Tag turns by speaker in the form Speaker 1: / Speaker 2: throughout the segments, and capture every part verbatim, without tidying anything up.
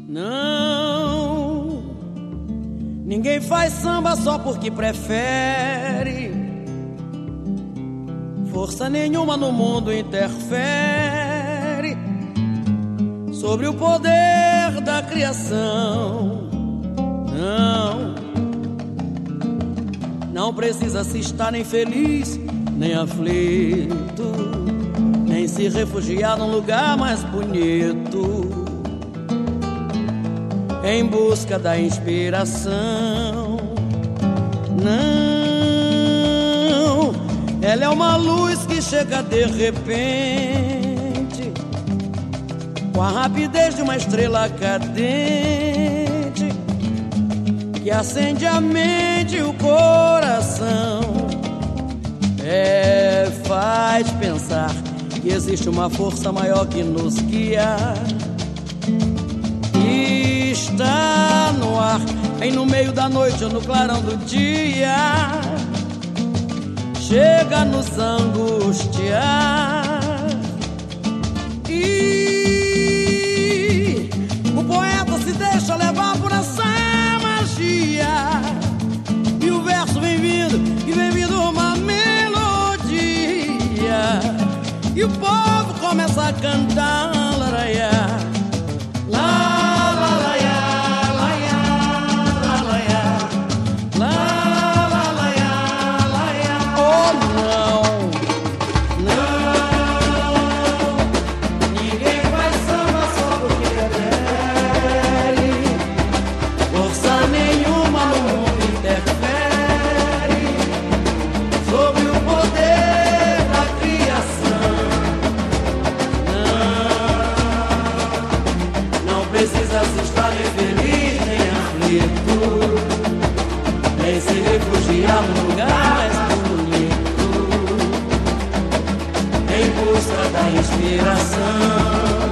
Speaker 1: Não, ninguém faz samba só porque prefere. Força nenhuma no mundo interfere sobre o poder da criação. Não, não precisa se estar nem feliz, nem aflito, nem se refugiar num lugar mais bonito, em busca da inspiração. Não, ela é uma luz que chega de repente, com a rapidez de uma estrela cadente, que acende a mente e o coração. É, faz pensar que existe uma força maior que nos guia. Está no ar, vem no meio da noite ou no clarão do dia, chega a nos angustiar. E o poeta se deixa levar por essa magia, e o verso vem vindo, e vem vindo uma melodia, e o povo começa a cantar, laraiá.
Speaker 2: Precisa se estar nem feliz, nem aflito, nem se refugiar num lugar mais bonito, em busca da inspiração.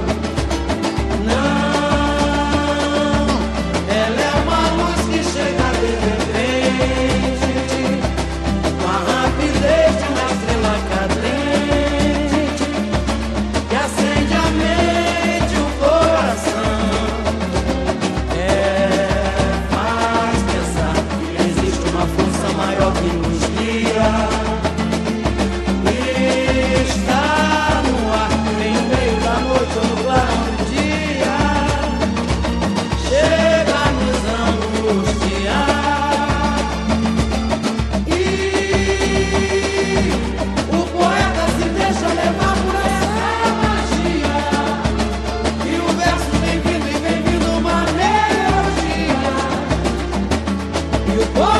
Speaker 2: Não, ela é uma luz que chega de repente, com a rapidez de uma estrela cadente, que acende a mente e o coração. Maior que nos guia, está no ar, vem no meio da noite ou no clarão do dia, chega a nos angustiar. E o poeta se deixa levar por essa magia, e o verso vem vindo e vem vindo uma melodia, e o povo